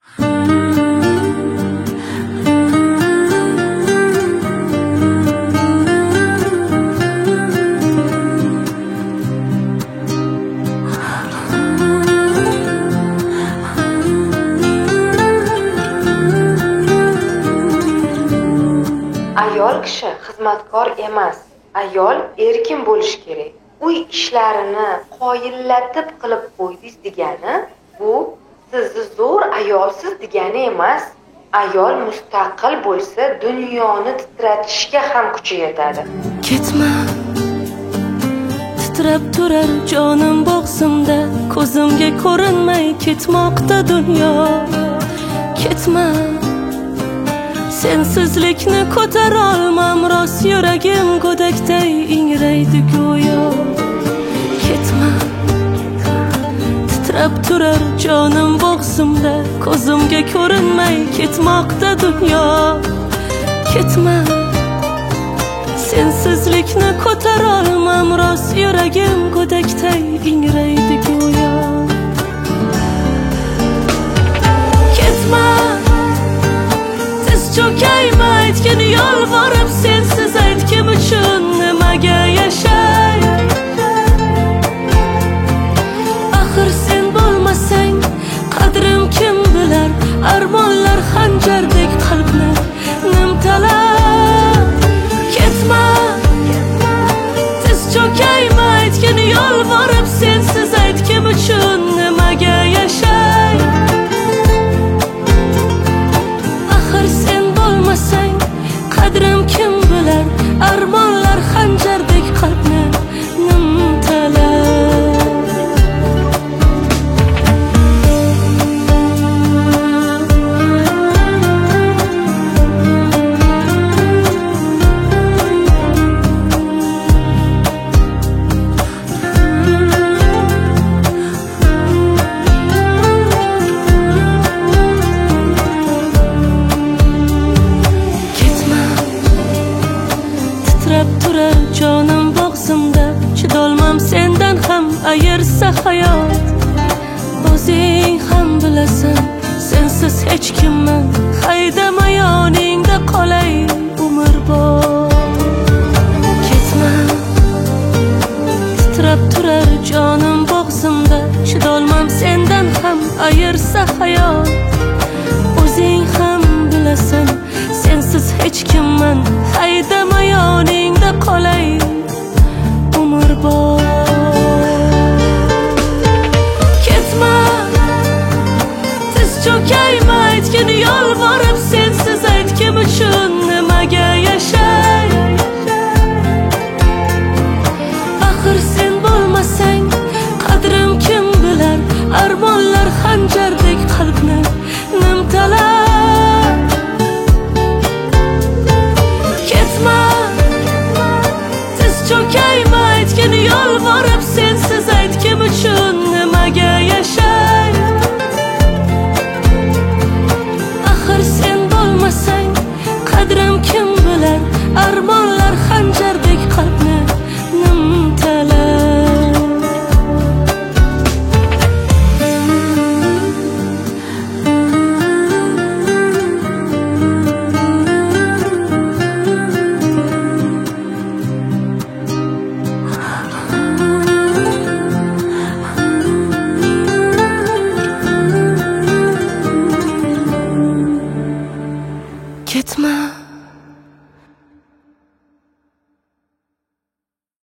Ayol kishi xizmatkor emas. Ayol erkin bo'lishi kerak. Uy ishlarini qoyillatib qilib qo'ydingiz degani bu sizni zo'r ayolsiz degani emas. Ayol mustaqil bo'lsa, dunyoni titratishga ham kuchi yetadi. Ketma, titrab turar jonim bo'g'zimda, ko'zimga ko'rinmay ketmoqda dunyo. Ketma, sensizlikni ko'tara olmam, rost yuragim go'dakday ingraydi go'yo. Ketma, titrab turar jonim bo'g'zimda, ko'zimga ko'rinmay ketmoqda dunyo. Ketma, sensizlikni ko'tara olmam, rost yuragim go'dakday ingraydi go'yo. Ketma, cho'kayma aytgin yolvorib, sensiz aytgim uchun nimaga yashay? Axir sen bo'lmasang qadrim kim bilar? Armonlar xanjardek qalbni nimtalar. Ketma, tiz cho'kayma aytgin yolvorib, sensiz aytgim uchun nimaga yashay? Qadrim kim bilar? Armonlar xanjardek qalbni nimtalar. Titrab turar jonim bo'g'zimda, chidolmam sendan ham ayirsa hayot. O'zing ham bilasan, sensiz hech kimman, haydama yoningda qolay umrbod. Ketma, titrab turar jonim bo'g'zimda, chidolmam sendan ham ayirsa hayot. O'zing ham bilasan, sensiz hech kimman, haydama yoningda qolay umrbod. Ketma, tiz cho'kayma aytgin yolvorib, sensiz aytgim uchun nimaga yashay? Axir sen bo'lmasang qadrim kim bilar? Armonlar xanjardek qalbni nimtalar. Ketma, tiz cho'kayma aytgin yolvorib, sensiz aytgim uchun nimaga yashay? Axir sen bo'lmasang qadrim kim bilar? Armonlar xanjardek qalbni nimtalar. Ketma.